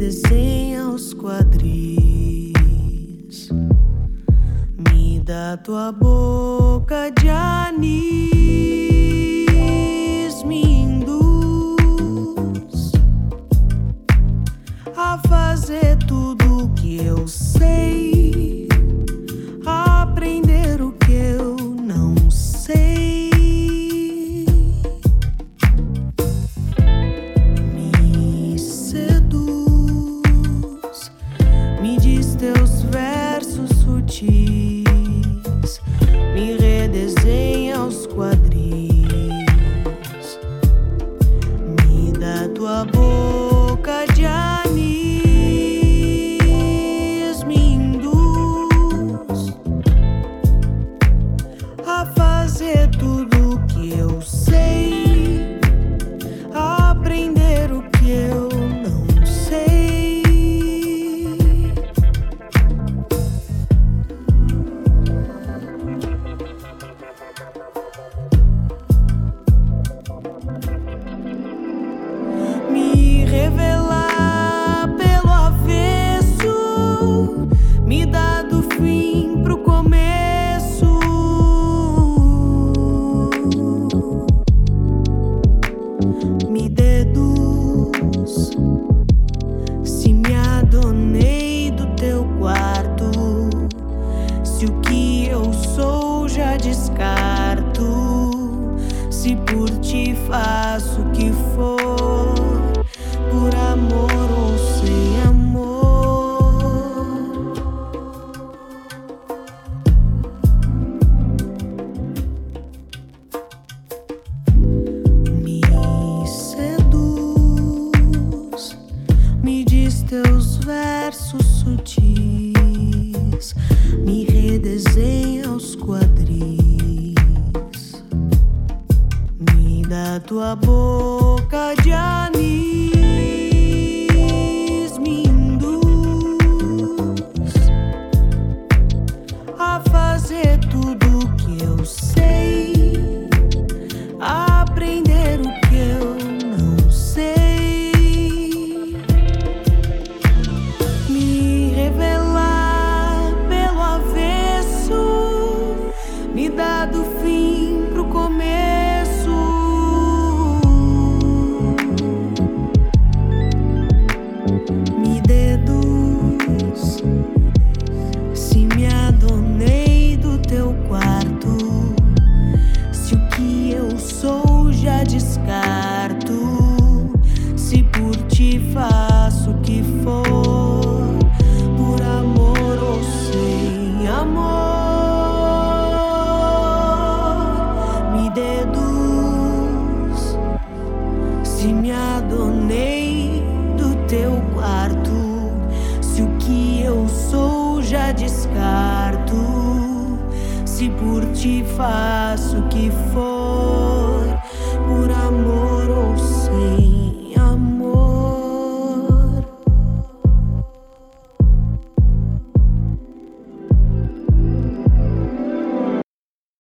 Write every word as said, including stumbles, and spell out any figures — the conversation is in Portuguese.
redesenha os quadris, me dá tua boca de anis, me induz a fazer tudo que eu sei, a aprender o que eu não sei. Me seduz, me diz teus versos sutis, me redesenha os quadris, me dá tua boca de anis, me induz a fazer tudo que eu sei, a aprender o que eu não sei. Me revelar pelo avesso, me dá do fim pro começo, me deduz se me adonei do teu quarto, se o que eu sou já descarto, se por ti faço o que for, por amor ou sem amor. Me seduz, me diz teus versos sutis, me redesenha os quadris, me dá tua boca de anis, me induz a fazer tudo que eu sei, a aprender o que eu não sei. Me revelar pelo avesso, me dá do fim pro começo, me deduz se me adonei do teu quarto, se o que eu sou já descarto, se por ti faço o que for, por amor ou sem amor. Me deduz se me adonei do teu quarto, se o que eu sou já descarto, se por ti faço o que for.